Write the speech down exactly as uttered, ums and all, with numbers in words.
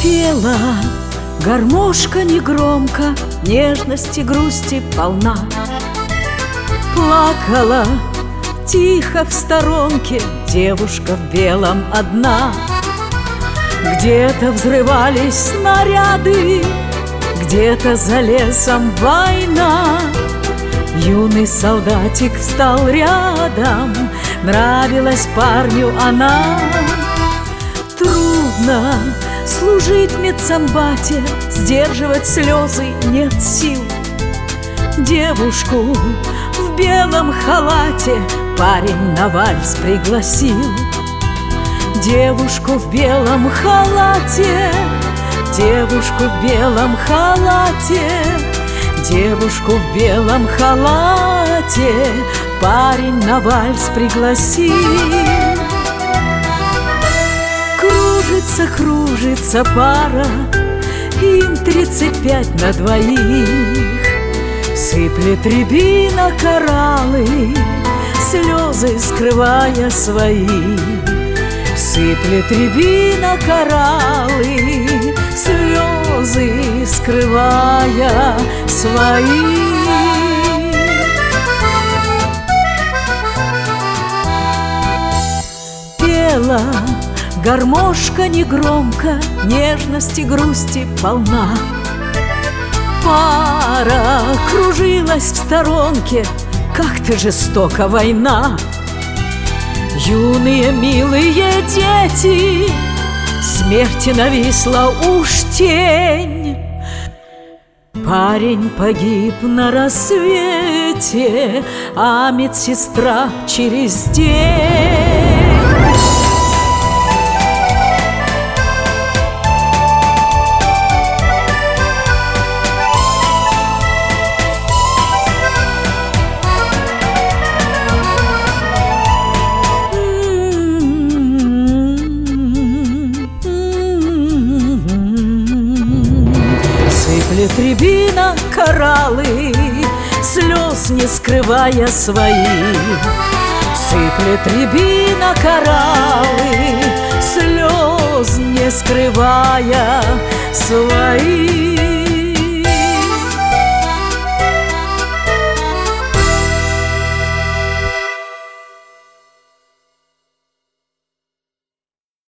Пела гармошка негромко, нежности, грусти полна. Плакала тихо в сторонке девушка в белом одна. Где-то взрывались снаряды, где-то за лесом война. Юный солдатик встал рядом, нравилась парню она. Трудно служить в медсанбате, сдерживать слезы нет сил. Девушку в белом халате парень на вальс пригласил. Девушку в белом халате, девушку в белом халате, девушку в белом халате парень на вальс пригласил. Кружится, кружится пара, им тридцать пять на двоих. Сыплет рябина кораллы, слезы скрывая свои. Сыплет рябина кораллы, слезы скрывая свои. Пела гармошка негромко, нежности, грусти полна. Пара кружилась в сторонке, как-то жестока война. Юные милые дети, смерти нависла уж тень. Парень погиб на рассвете, а медсестра через день. Сыплет рябина кораллы, слез не скрывая свои. Сыплет рябина кораллы, слез не скрывая свои.